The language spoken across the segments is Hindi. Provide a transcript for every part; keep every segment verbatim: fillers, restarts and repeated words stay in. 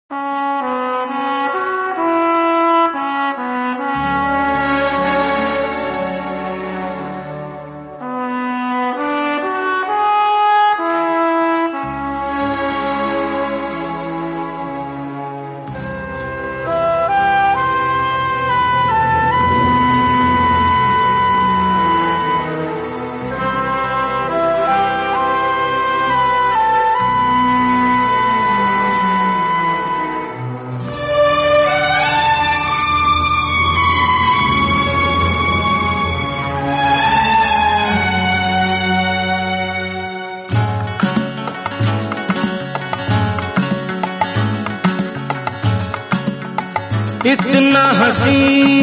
इतना हसी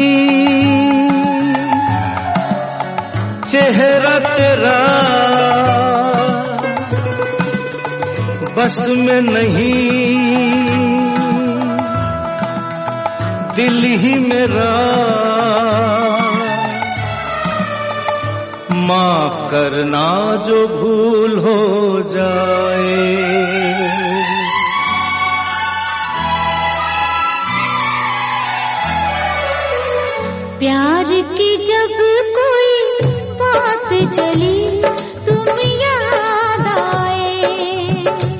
चेहरा तेरा बस में नहीं, दिल ही मेरा माफ करना जो भूल हो जाए। प्यार की जब कोई बात चली तुम याद आए,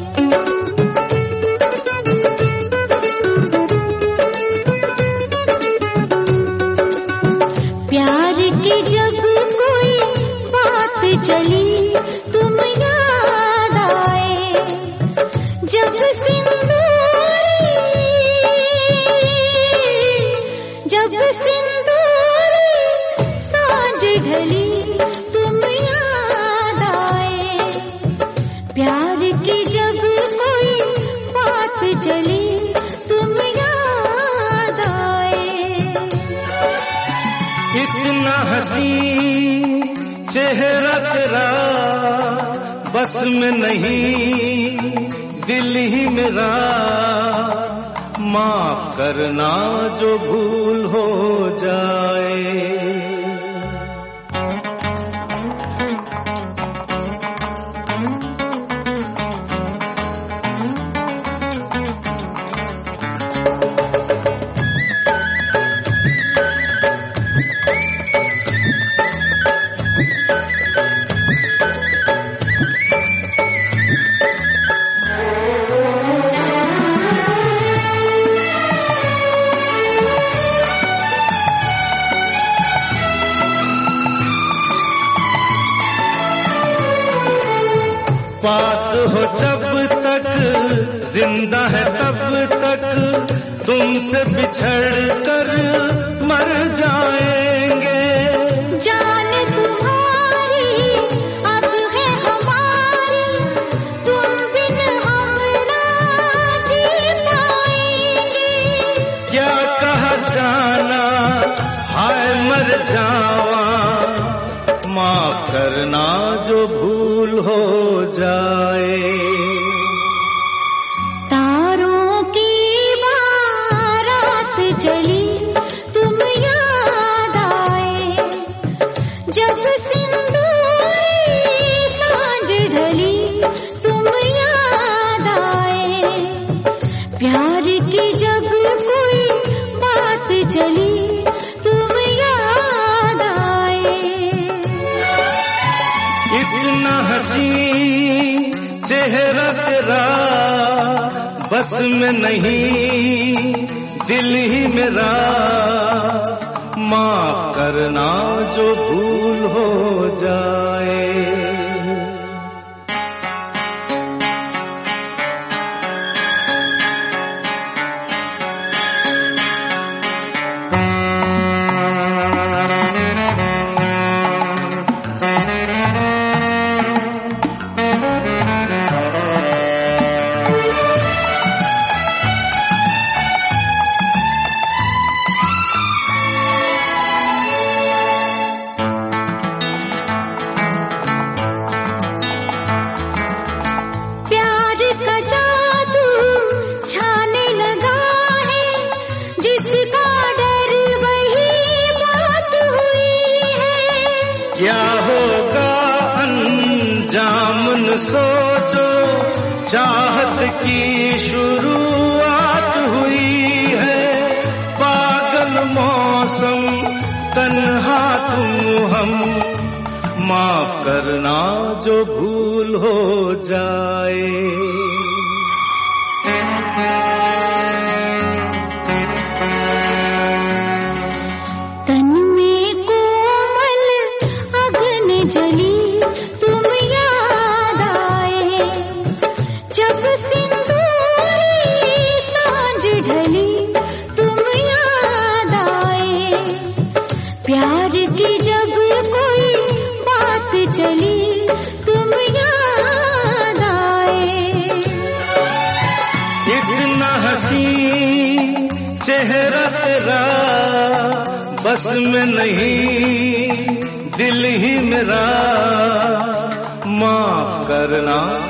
प्यार की जब कोई बात चली तुम याद आए। जब सिंदूरी जब सिंदूरी ढली तुम याद आए। प्यार की जब कोई बात चली तुम याद आए। इतना हसी चेहरा तेरा बस में नहीं, दिल ही मेरा माफ करना जो भूल हो जाए। पास हो जब तक जिंदा है तब तक, तुमसे बिछड़ कर मर जाएंगे। जान तुम्हारी अब है हमारी, तुम बिन हम ना जी पाएंगे। क्या कहा जाना हाय मर जावा, माफ करना जो भूल हो जाए। तारों की बारात चली तुम याद आए। जब सिंदूरी सांझ ढली तुम याद आए। प्यार की जब कोई बात चली तुम याद आए। इतना हसी चेहरा तेरा बस में नहीं, दिल ही मेरा माफ करना जो भूल हो जाए। क्या होगा अंजाम न सोचो, चाहत की शुरुआत माफ करना जो भूल हो जाए। तन में कोमल अग्न जली तुम याद आए, जब सिंदूरी सांझ ढली तुम याद आए। प्यार की जब कोई बात चली तुम याद आए। इतना हसी चेहरा तेरा बस में नहीं दिल ही मेरा, माफ करना